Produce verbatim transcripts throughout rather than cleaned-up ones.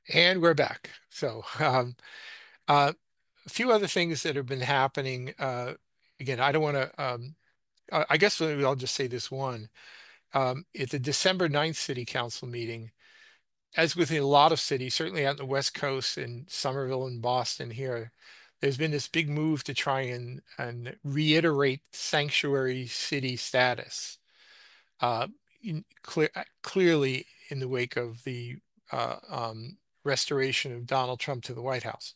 And we're back. So, um, uh, a few other things that have been happening. Uh, again, I don't want to, um, I I guess maybe I'll just say this one. Um, at the December ninth City Council meeting, as with a lot of cities, certainly out in the West Coast in Somerville and Boston here, there's been this big move to try and, and reiterate sanctuary city status. Uh, in, clear, clearly in the wake of the uh, um, restoration of Donald Trump to the White House.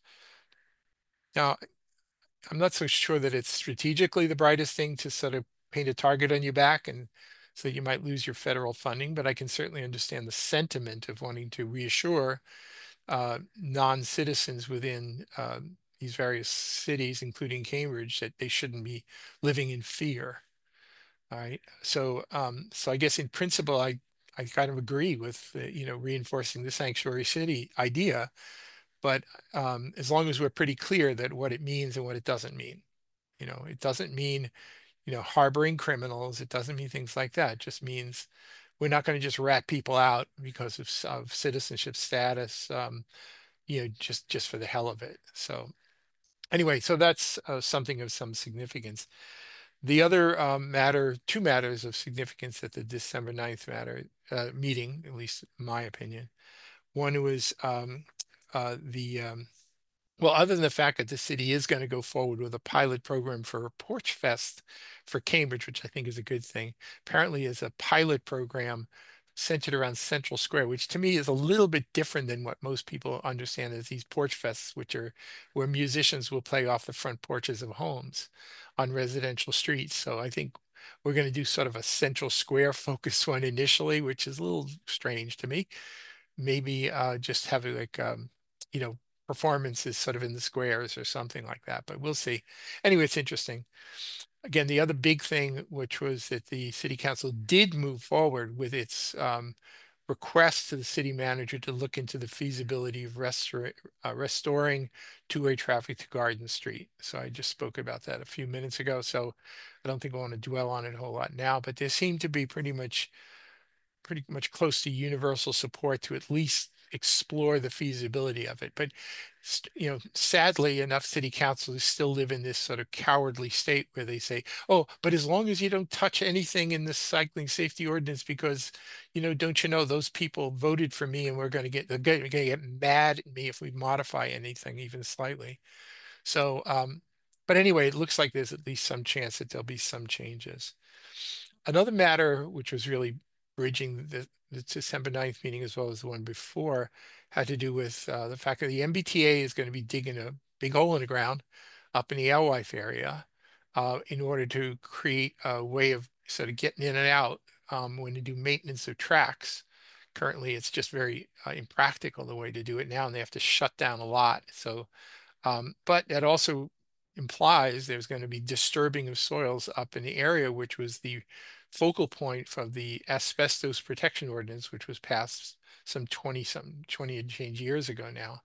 Now, I'm not so sure that it's strategically the brightest thing to sort of paint a target on your back and so you might lose your federal funding, but I can certainly understand the sentiment of wanting to reassure uh, non-citizens within uh, these various cities, including Cambridge, that they shouldn't be living in fear. All right. So, um, so I guess in principle, I I kind of agree with uh, you know reinforcing the sanctuary city idea, but um, as long as we're pretty clear that what it means and what it doesn't mean. You know, it doesn't mean, you know, harboring criminals. It doesn't mean things like that. It just means we're not going to just rat people out because of, of citizenship status, um, you know, just just for the hell of it. So anyway, so that's uh, something of some significance. The other um, matter, two matters of significance at the December ninth matter uh, meeting, at least in my opinion. One was um, uh, the um, well, other than the fact that the city is going to go forward with a pilot program for a Porch Fest for Cambridge, which I think is a good thing, apparently is a pilot program centered around Central Square, which to me is a little bit different than what most people understand as these Porch Fests, which are where musicians will play off the front porches of homes on residential streets. So I think we're going to do sort of a Central Square focused one initially, which is a little strange to me. Maybe uh, just have like um, you know performances sort of in the squares or something like that, but we'll see. Anyway, it's interesting. Again, the other big thing, which was that the city council did move forward with its um, request to the city manager to look into the feasibility of restor uh, restoring two-way traffic to Garden Street. So I just spoke about that a few minutes ago. So I don't think I want to dwell on it a whole lot now, but there seemed to be pretty much pretty much close to universal support to at least explore the feasibility of it. But you know, sadly enough, city councils still live in this sort of cowardly state where they say, "Oh, but as long as you don't touch anything in the cycling safety ordinance, because you know, don't you know those people voted for me, and we're going to get they're going to get mad at me if we modify anything even slightly." So, um, but anyway, it looks like there's at least some chance that there'll be some changes. Another matter, which was really bridging the, the December ninth meeting as well as the one before, had to do with uh, the fact that the M B T A is going to be digging a big hole in the ground up in the Alewife area uh, in order to create a way of sort of getting in and out um, when they do maintenance of tracks. Currently, it's just very uh, impractical the way to do it now, and they have to shut down a lot. So um, but that also implies there's going to be disturbing of soils up in the area, which was the focal point of the asbestos protection ordinance, which was passed some twenty some twenty and change years ago now.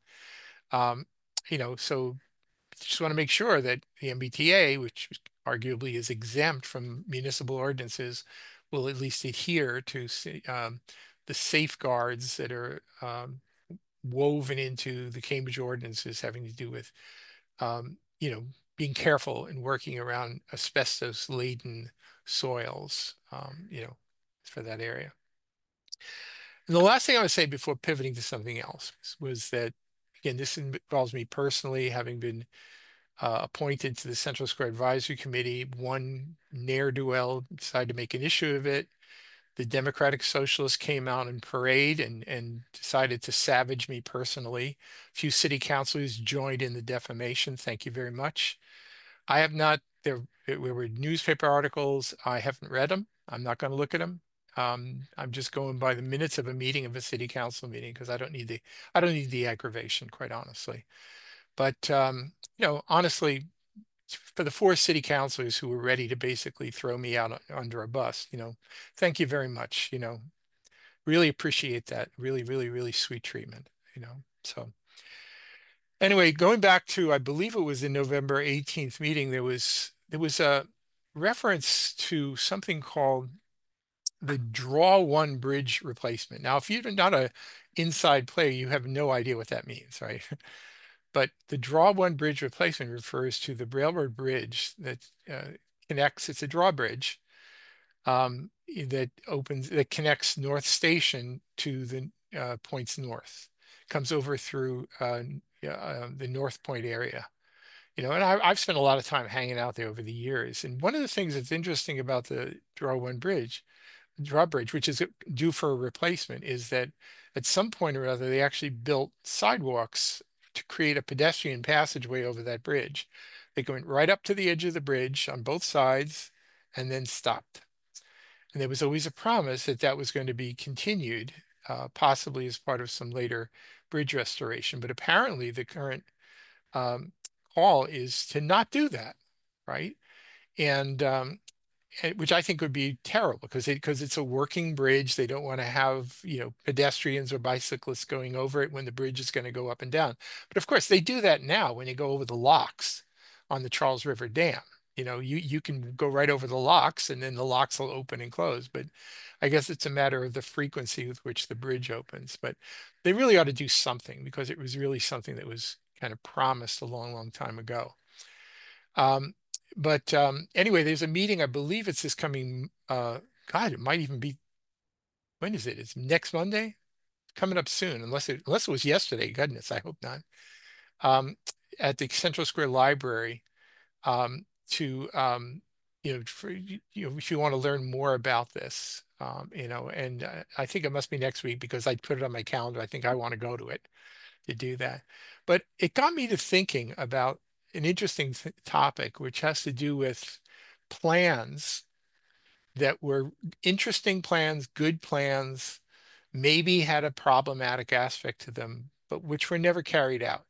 Um, you know, so just want to make sure that the M B T A, which arguably is exempt from municipal ordinances, will at least adhere to um, the safeguards that are um, woven into the Cambridge ordinances having to do with um, you know, being careful and working around asbestos-laden soils, um, you know, for that area. And the last thing I would say before pivoting to something else was that, again, this involves me personally, having been uh, appointed to the Central Square Advisory Committee. One ne'er-do-well decided to make an issue of it. The Democratic Socialists came out in parade and, and decided to savage me personally. A few city councilors joined in the defamation. Thank you very much. I have not, there, there were newspaper articles. I haven't read them. I'm not going to look at them. Um, I'm just going by the minutes of a meeting of a city council meeting because I don't need the I don't need the aggravation, quite honestly. But um, you know, honestly, for the four city councilors who were ready to basically throw me out under a bus, you know, thank you very much. You know, really appreciate that. Really, really, really sweet treatment, you know. So anyway, going back to, I believe it was the November eighteenth meeting, there was there was a reference to something called the draw one bridge replacement. Now, if you're not a inside player, you have no idea what that means, right? But the draw one bridge replacement refers to the railroad bridge that uh, connects, it's a drawbridge um, that opens, that connects North Station to the uh, points north, comes over through uh, yeah, uh, the North Point area. You know, and I, I've spent a lot of time hanging out there over the years. And one of the things that's interesting about the Draw One Bridge, drawbridge, which is due for a replacement, is that at some point or other, they actually built sidewalks to create a pedestrian passageway over that bridge. They went right up to the edge of the bridge on both sides and then stopped. And there was always a promise that that was going to be continued, uh, possibly as part of some later bridge restoration. But apparently, the current um, call is to not do that, right? And um, eh, which I think would be terrible because it, because it's a working bridge. They don't want to have, you know, pedestrians or bicyclists going over it when the bridge is going to go up and down. But of course, they do that now when you go over the locks on the Charles River Dam. You know, you you can go right over the locks and then the locks will open and close. But I guess it's a matter of the frequency with which the bridge opens. But they really ought to do something because it was really something that was kind of promised a long, long time ago. Um, but um, anyway, there's a meeting. I believe it's this coming. Uh, God, it might even be. When is it? It's next Monday. Coming up soon, unless it unless it was yesterday. Goodness, I hope not. Um, at the Central Square Library um, to um, you know, for, you know, if you want to learn more about this, um, you know, and uh, I think it must be next week because I put it on my calendar. I think I want to go to it to do that. But it got me to thinking about an interesting th topic, which has to do with plans that were interesting plans, good plans, maybe had a problematic aspect to them, but which were never carried out.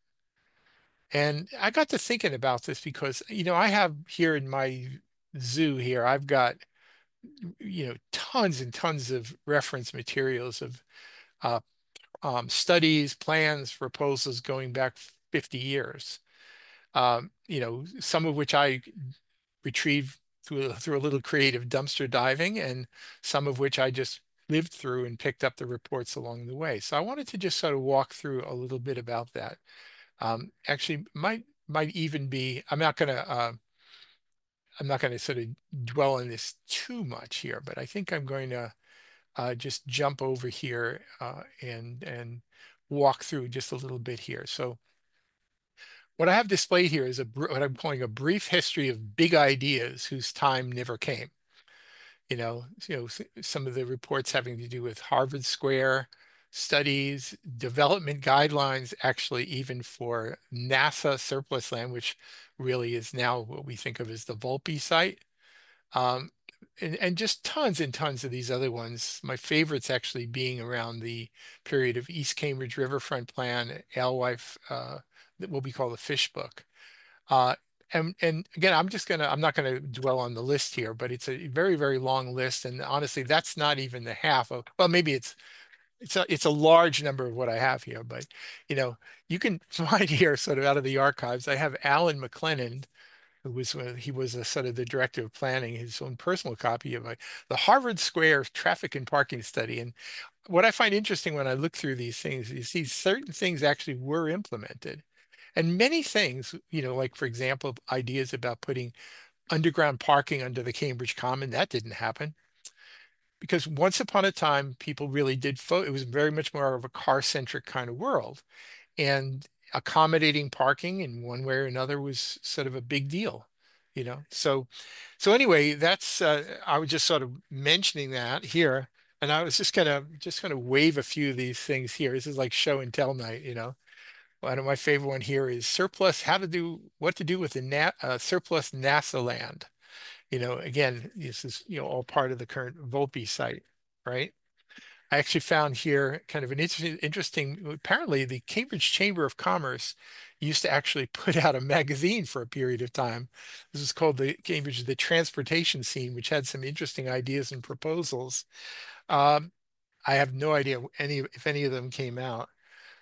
And I got to thinking about this because, you know, I have here in my zoo here, I've got, you know, tons and tons of reference materials of uh, um, studies, plans, proposals going back fifty years. Um, you know, some of which I retrieved through, through a little creative dumpster diving, and some of which I just lived through and picked up the reports along the way. So I wanted to just sort of walk through a little bit about that. Um, actually, might might even be. I'm not going to. Uh, I'm not going to sort of dwell on this too much here, but I think I'm going to uh, just jump over here uh, and and walk through just a little bit here. So what I have displayed here is a what I'm calling a brief history of big ideas whose time never came. You know, you know, some of the reports having to do with Harvard Square studies, development guidelines, actually even for NASA surplus land, which really is now what we think of as the Volpe site. Um, and, and just tons and tons of these other ones. My favorites actually being around the period of East Cambridge Riverfront Plan, Alewife, uh, what we call the Fish Book. Uh, and, and again, I'm just gonna, I'm not gonna dwell on the list here, but it's a very, very long list. And honestly, that's not even the half of, well, maybe it's, it's a, it's a large number of what I have here, but you know, you can find here sort of out of the archives, I have Alan McLennan, who was uh, he was a sort of the director of planning, his own personal copy of a, the Harvard Square traffic and parking study. And what I find interesting when I look through these things, you see certain things actually were implemented. And many things, you know, like for example, ideas about putting underground parking under the Cambridge Common, that didn't happen. Because once upon a time, people really did, fo it was very much more of a car-centric kind of world. And accommodating parking in one way or another was sort of a big deal, you know. So, so anyway, that's uh, I was just sort of mentioning that here, and I was just gonna just gonna wave a few of these things here. This is like show and tell night, you know. One of my favorite one here is surplus, how to do what to do with the na uh, surplus NASA land. You know, again, this is, you know, all part of the current Volpe site, right? I actually found here kind of an interesting, interesting, apparently the Cambridge Chamber of Commerce used to actually put out a magazine for a period of time. This is called the Cambridge, the Transportation Scene, which had some interesting ideas and proposals. Um, I have no idea any if any of them came out.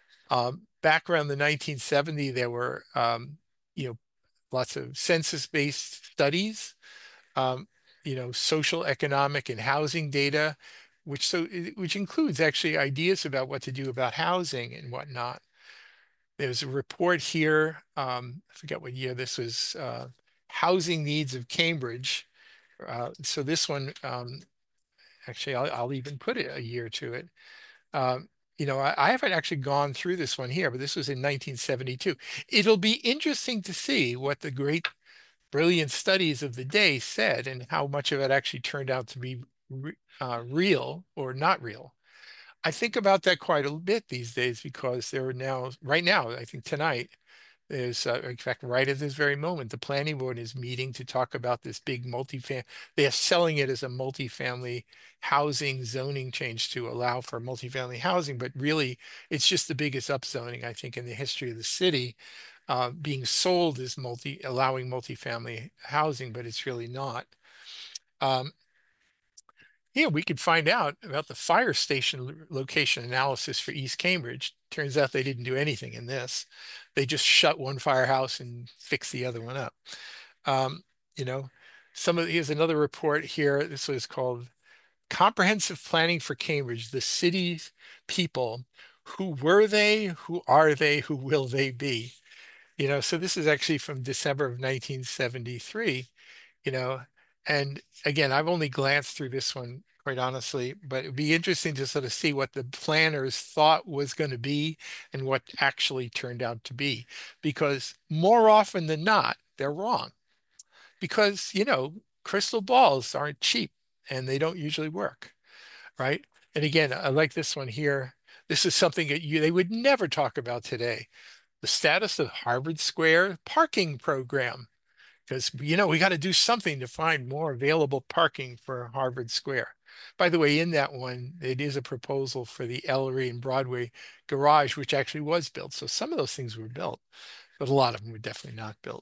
Um, back around the nineteen seventy, there were, um, you know, lots of census-based studies. Um, you know, social, economic, and housing data, which so which includes actually ideas about what to do about housing and whatnot. There's a report here. Um, I forget what year this was. Uh, Housing Needs of Cambridge. Uh, so this one, um, actually, I'll, I'll even put it a year to it. Um, you know, I, I haven't actually gone through this one here, but this was in nineteen seventy-two. It'll be interesting to see what the great, brilliant studies of the day said and how much of it actually turned out to be re uh, real or not real. I think about that quite a bit these days because there are now, right now, I think tonight, there's, uh, in fact, right at this very moment, the planning board is meeting to talk about this big multi-fam. They're selling it as a multifamily housing zoning change to allow for multifamily housing, but really, it's just the biggest upzoning, I think, in the history of the city, uh, being sold as multi, allowing multifamily housing, but it's really not. Um, yeah, we could find out about the fire station location analysis for East Cambridge. Turns out they didn't do anything in this. They just shut one firehouse and fixed the other one up. Um, you know, some of here's another report here. This was called Comprehensive Planning for Cambridge, the city's people. Who were they? Who are they? Who will they be? You know, so this is actually from December of nineteen seventy-three, you know, and again, I've only glanced through this one, quite honestly, but it'd be interesting to sort of see what the planners thought was going to be and what actually turned out to be, because more often than not, they're wrong. Because, you know, crystal balls aren't cheap and they don't usually work, right? And again, I like this one here. This is something that you they would never talk about today. The status of Harvard Square parking program, because you know we got to do something to find more available parking for Harvard Square. By the way, in that one, it is a proposal for the Ellery and Broadway garage, which actually was built. So some of those things were built, but a lot of them were definitely not built.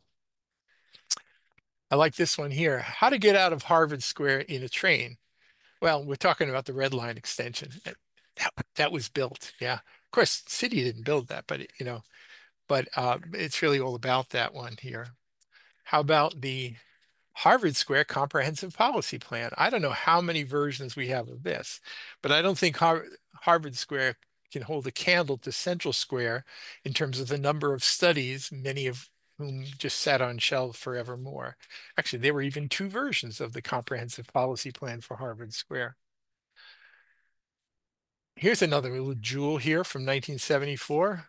I like this one here. How to get out of Harvard Square in a train. Well, we're talking about the Red Line extension. That, that was built. Yeah. Of course, the city didn't build that, but it, you know, but uh, it's really all about that one here. How about the Harvard Square Comprehensive Policy Plan? I don't know how many versions we have of this, but I don't think Har Harvard Square can hold a candle to Central Square in terms of the number of studies, many of whom just sat on shelves forevermore. Actually, there were even two versions of the Comprehensive Policy Plan for Harvard Square. Here's another little jewel here from nineteen seventy-four.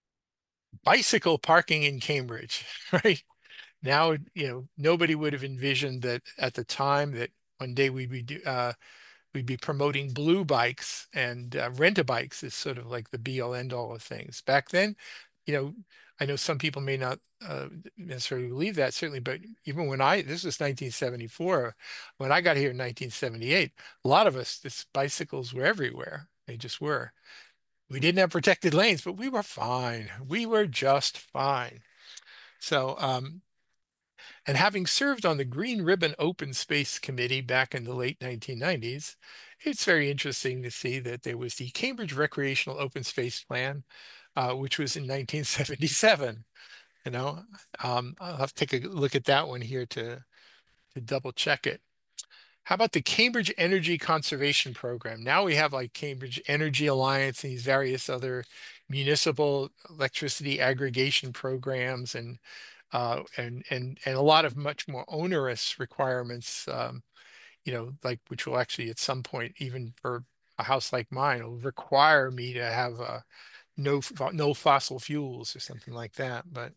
Bicycle parking in Cambridge, right? Now, you know, nobody would have envisioned that at the time that one day we'd be do- uh, we'd be promoting blue bikes and uh, rent-a-bikes is sort of like the be all end all of things. Back then, you know, I know some people may not uh, necessarily believe that, certainly, but even when I, this was nineteen seventy-four, when I got here in nineteen seventy-eight, a lot of us, this bicycles were everywhere. They just were. We didn't have protected lanes, but we were fine. We were just fine. So, um, and having served on the Green Ribbon Open Space Committee back in the late nineteen nineties, it's very interesting to see that there was the Cambridge Recreational Open Space Plan, uh, which was in nineteen seventy-seven. You know, um, I'll have to take a look at that one here to, to double check it. How about the Cambridge Energy Conservation Program? Now we have like Cambridge Energy Alliance and these various other municipal electricity aggregation programs and uh, and and and a lot of much more onerous requirements, um, you know, like which will actually at some point, even for a house like mine, will require me to have uh, no no fossil fuels or something like that. But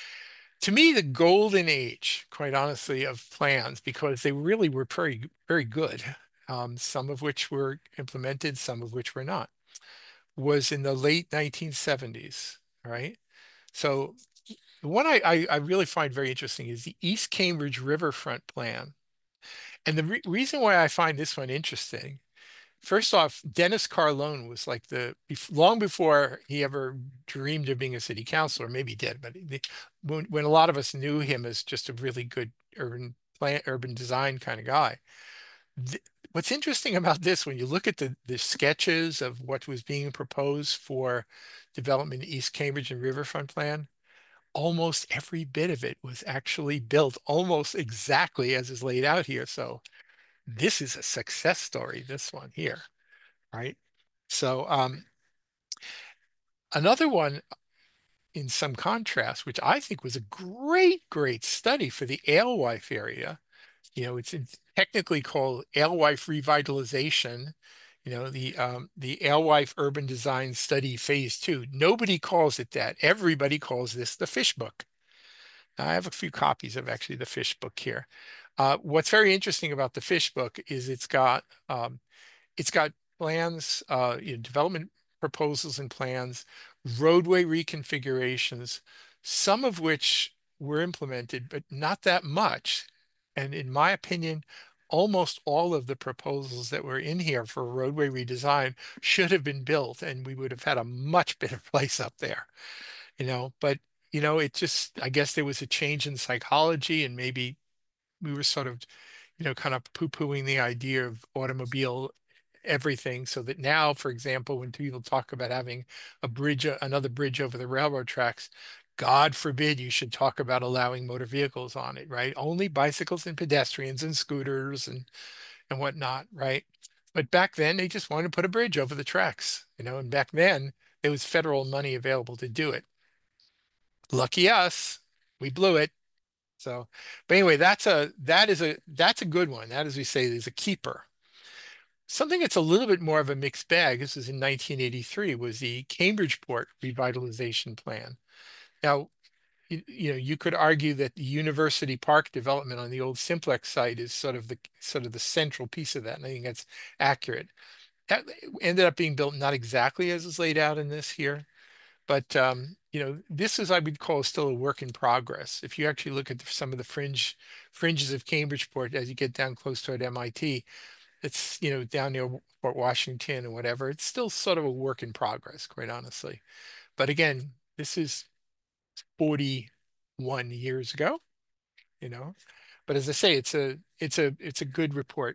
to me, the golden age, quite honestly, of plans, because they really were very very good, um, some of which were implemented, some of which were not, was in the late nineteen seventies. Right. So the one I, I, I really find very interesting is the East Cambridge Riverfront Plan. And the re reason why I find this one interesting, first off, Dennis Carlone was like the, long before he ever dreamed of being a city councilor, maybe he did, but the, when, when a lot of us knew him as just a really good urban plan, urban design kind of guy. Th What's interesting about this, when you look at the, the sketches of what was being proposed for development in East Cambridge and Riverfront Plan, almost every bit of it was actually built almost exactly as is laid out here. So this is a success story, this one here, right? So um, another one in some contrast, which I think was a great, great study for the alewife area. You know, it's, it's technically called alewife revitalization. You know, the um, the alewife urban design study phase two. Nobody calls it that. Everybody calls this the fish book. I have a few copies of actually the fish book here. Uh, what's very interesting about the fish book is it's got um, it's got plans, uh, you know, development proposals and plans, roadway reconfigurations, some of which were implemented, but not that much. And in my opinion, almost all of the proposals that were in here for roadway redesign should have been built, and we would have had a much better place up there, you know. But, you know, it just, I guess there was a change in psychology, and maybe we were sort of, you know, kind of poo-pooing the idea of automobile everything, so that now, for example, when people talk about having a bridge, another bridge over the railroad tracks, God forbid you should talk about allowing motor vehicles on it, right? Only bicycles and pedestrians and scooters and and whatnot, right? But back then they just wanted to put a bridge over the tracks, you know, and back then there was federal money available to do it. Lucky us, we blew it. So, but anyway, that's a that is a that's a good one. That, as we say, is a keeper. Something that's a little bit more of a mixed bag, this was in nineteen eighty-three, was the Cambridgeport Revitalization Plan. Now, you, you know, you could argue that the University Park development on the old Simplex site is sort of the sort of the central piece of that, and I think that's accurate. That ended up being built not exactly as is laid out in this here, but um, you know, this is, I would call, still a work in progress. If you actually look at some of the fringe fringes of Cambridgeport as you get down close toward M I T, it's, you know, down near Fort Washington and whatever. It's still sort of a work in progress, quite honestly. But again, this is forty-one years ago, you know. But as I say, it's a it's a it's a good report.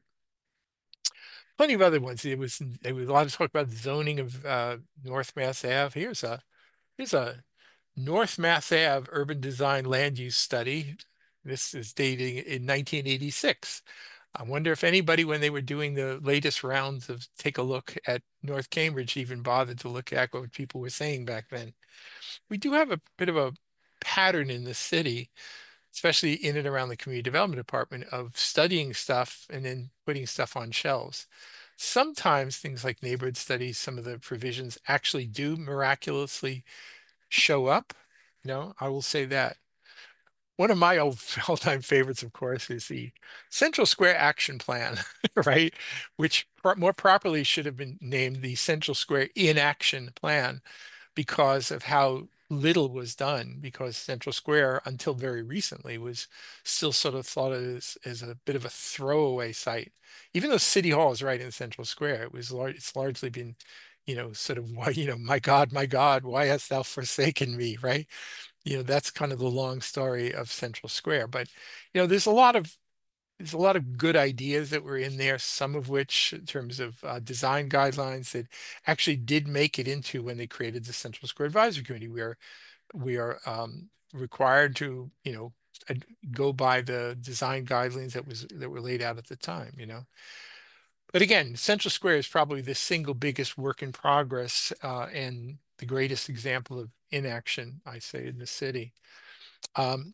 Plenty of other ones. It was there was a lot of talk about the zoning of uh, North Mass Ave. Here's a here's a North Mass Ave urban design land use study. This is dating in nineteen eighty-six. I wonder if anybody, when they were doing the latest rounds of take a look at North Cambridge, even bothered to look at what people were saying back then. We do have a bit of a pattern in the city, especially in and around the community development department, of studying stuff and then putting stuff on shelves. Sometimes things like neighborhood studies, some of the provisions actually do miraculously show up. You know, I will say that. One of my old all-time favorites, of course, is the Central Square Action Plan, right? Which pro more properly should have been named the Central Square Inaction Plan, because of how little was done, because Central Square, until very recently, was still sort of thought of as, as a bit of a throwaway site. Even though City Hall is right in Central Square, it was lar it's largely been, you know, sort of why, you know, my God, my God, why hast thou forsaken me, right? You know, that's kind of the long story of Central Square. But, you know, there's a lot of there's a lot of good ideas that were in there, some of which, in terms of uh, design guidelines, that actually did make it into when they created the Central Square Advisory Committee. We are we are um, required to, you know, ad- go by the design guidelines that was that were laid out at the time, you know. But again, Central Square is probably the single biggest work in progress uh, and the greatest example of inaction, I say, in the city. Um,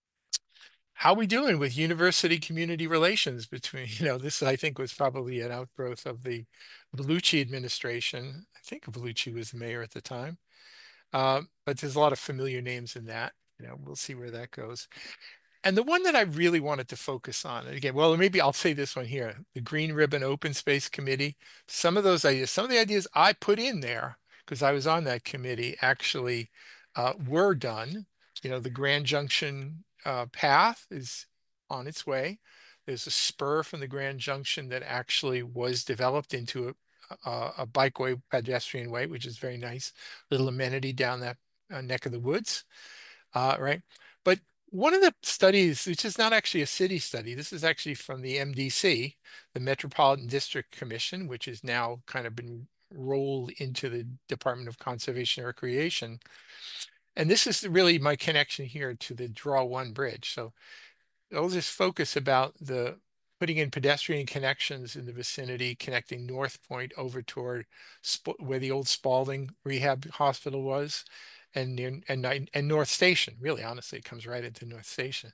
how are we doing with university community relations between, you know, this I think was probably an outgrowth of the Vellucci administration. I think Vellucci was the mayor at the time. Uh, but there's a lot of familiar names in that. You know, we'll see where that goes. And the one that I really wanted to focus on, and again, well, maybe I'll say this one here, the Green Ribbon Open Space Committee. Some of those ideas, some of the ideas I put in there, because I was on that committee, actually uh, were done. You know, the Grand Junction uh, path is on its way. There's a spur from the Grand Junction that actually was developed into a, a, a bikeway pedestrian way, which is very nice. Little amenity down that uh, neck of the woods, uh, right? But one of the studies, which is not actually a city study, this is actually from the M D C, the Metropolitan District Commission, which has now kind of been rolled into the Department of Conservation and Recreation. and this is really my connection here to the Draw One Bridge. So I'll just focus about the putting in pedestrian connections in the vicinity, connecting North Point over toward Sp where the old Spalding Rehab Hospital was, and near, and and North Station. Really, honestly, it comes right into North Station.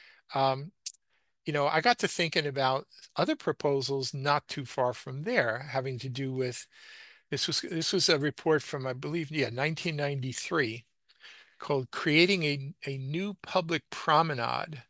Um, you know, I got to thinking about other proposals not too far from there, having to do with this was this was a report from, I believe, yeah, nineteen ninety-three, called "Creating a a New Public Promenade,"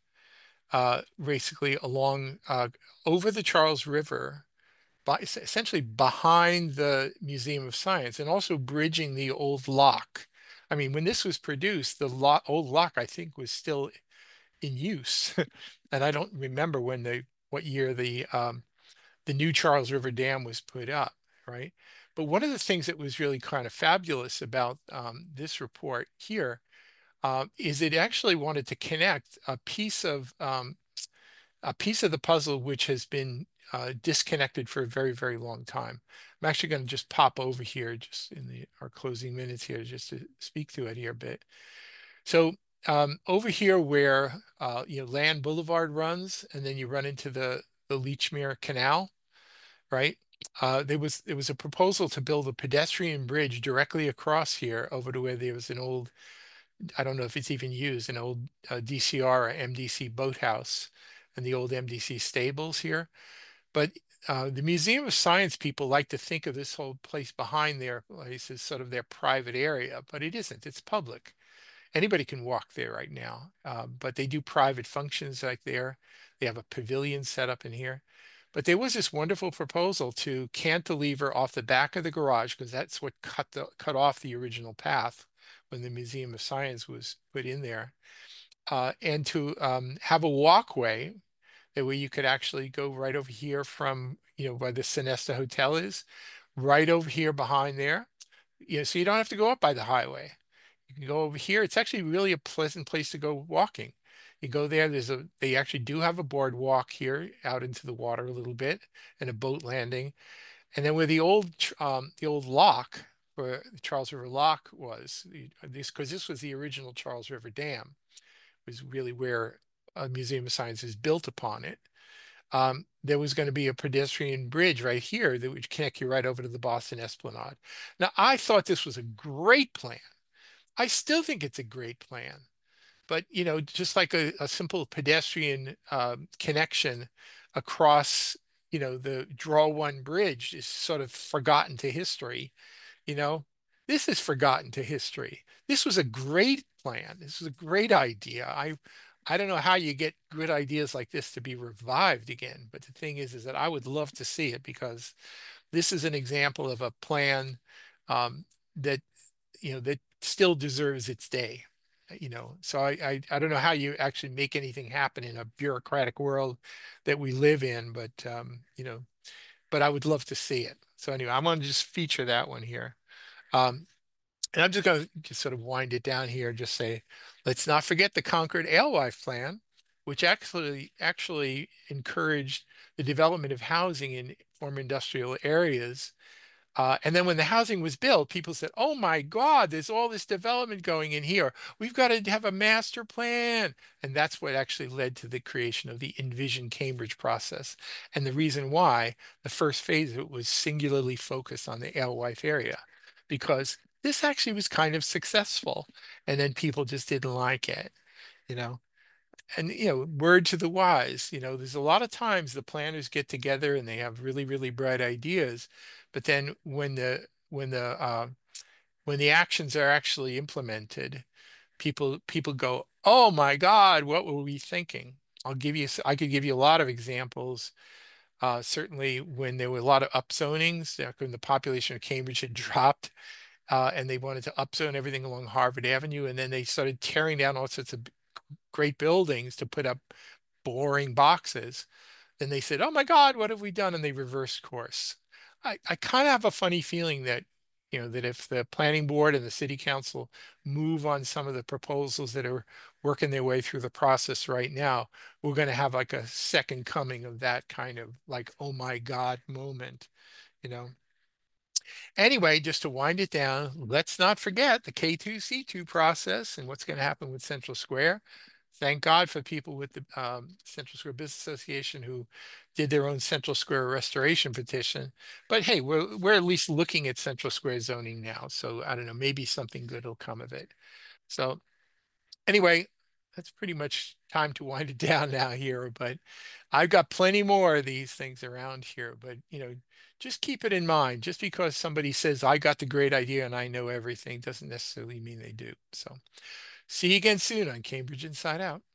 uh, basically along uh, over the Charles River, by, essentially behind the Museum of Science, and also bridging the old lock. I mean, when this was produced, the lo old lock, I think, was still in use, and I don't remember when the what year the um, the new Charles River Dam was put up, right? But one of the things that was really kind of fabulous about um, this report here um, is it actually wanted to connect a piece of um, a piece of the puzzle which has been uh, disconnected for a very, very long time. I'm actually going to just pop over here just in the our closing minutes here just to speak to it here a bit. So um, over here where uh, you know Land Boulevard runs, and then you run into the the Lechmere Canal, right? Uh, there was there was a proposal to build a pedestrian bridge directly across here over to where there was an old, I don't know if it's even used, an old uh, D C R or M D C boathouse and the old M D C stables here. But uh, the Museum of Science people like to think of this whole place behind their place as sort of their private area, but it isn't. It's public. Anybody can walk there right now, um, but they do private functions like there. They have a pavilion set up in here. But there was this wonderful proposal to cantilever off the back of the garage, because that's what cut the cut off the original path when the Museum of Science was put in there, uh, and to um, have a walkway that way you could actually go right over here from, you know, where the Sonesta Hotel is, right over here behind there. You know, so you don't have to go up by the highway. You can go over here. It's actually really a pleasant place to go walking. You go there, there's a, they actually do have a boardwalk here out into the water a little bit and a boat landing. And then where the old, um, the old lock, where the Charles River Lock was, this, because this was the original Charles River Dam, was really where a Museum of Science is built upon it. Um, there was going to be a pedestrian bridge right here that would connect you right over to the Boston Esplanade. Now, I thought this was a great plan. I still think it's a great plan. But, you know, just like a, a simple pedestrian um, connection across, you know, the Draw One Bridge is sort of forgotten to history, you know, this is forgotten to history. This was a great plan. This was a great idea. I I don't know how you get good ideas like this to be revived again, but the thing is, is that I would love to see it, because this is an example of a plan um, that, you know, that still deserves its day. You know, so I, I I don't know how you actually make anything happen in a bureaucratic world that we live in, but um, you know, but I would love to see it. So anyway, I'm going to just feature that one here. Um, and I'm just going to just sort of wind it down here, just say, let's not forget the Concord Alewife Plan, which actually actually encouraged the development of housing in former industrial areas. Uh, and then when the housing was built, people said, oh my God, there's all this development going in here. We've got to have a master plan. And that's what actually led to the creation of the Envision Cambridge process. And the reason why the first phase of it was singularly focused on the Alewife area, because this actually was kind of successful. And then people just didn't like it, you know. And, you know, word to the wise, you know, there's a lot of times the planners get together and they have really, really bright ideas, but then when the when the uh, when the actions are actually implemented, people people go, "Oh my God, what were we thinking?" I'll give you, I could give you a lot of examples. Uh, certainly, when there were a lot of upzonings, uh, when the population of Cambridge had dropped, uh, and they wanted to upzone everything along Harvard Avenue, and then they started tearing down all sorts of great buildings to put up boring boxes. Then they said, "Oh my God, what have we done?" And they reversed course. I, I kind of have a funny feeling that, you know, that if the planning board and the city council move on some of the proposals that are working their way through the process right now, we're going to have like a second coming of that kind of like, oh my God moment, you know. Anyway, just to wind it down, let's not forget the K two C two process and what's going to happen with Central Square. Thank God for people with the um, Central Square Business Association who did their own Central Square restoration petition. But hey, we're we're at least looking at Central Square zoning now. So I don't know, maybe something good will come of it. So anyway, that's pretty much time to wind it down now here, but I've got plenty more of these things around here, but you know, just keep it in mind. Just because somebody says I got the great idea and I know everything doesn't necessarily mean they do. So see you again soon on Cambridge Inside Out.